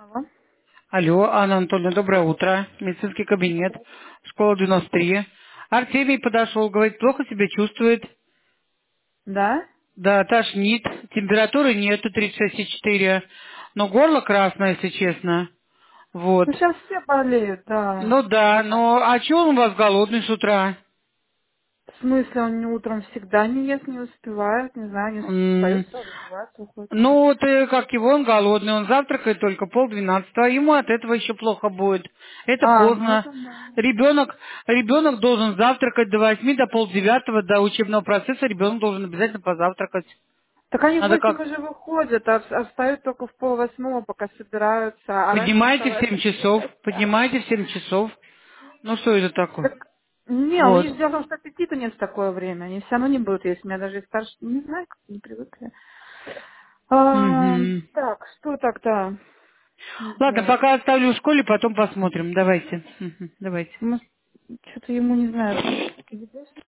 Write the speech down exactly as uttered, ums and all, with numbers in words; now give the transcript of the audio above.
Алло. Алло, Анна Анатольевна, доброе утро. Медицинский кабинет, школа девяносто три. Артемий подошел, говорит, плохо себя чувствует. Да? Да, тошнит, температуры нету, тридцать шесть и четыре. Но горло красное, если честно. Вот. Ну, сейчас все болеют, да. Ну да, Да. но а чего он у вас голодный с утра? В смысле, он утром всегда не ест, не успевает, не знаю, не М, встает, сразу одевается, уходит. Ну, вот э, как его, он голодный, он завтракает только полдвенадцатого, а ему от этого еще плохо будет. Это А, ну поздно. это да. Ребенок, ребенок должен завтракать до восьми, до полдевятого, до учебного процесса ребенок должен обязательно позавтракать. Так они в Надо восемь как? уже выходят, а, а встают только в пол восьмого, пока собираются, а раньше Поднимайте в вставать семь они не часов, хотят. поднимайте в семь часов. Ну, что это такое? Так, не, у Вот. них дело в том, что аппетита нет в такое время, они все равно не будут есть, у меня даже и старше, не знаю, как не привыкли. А, Мгм. так, что тогда Ладно, сделать? пока оставлю в школе, потом посмотрим. Давайте. Мгм. Давайте. Может, что-то ему, не знаю,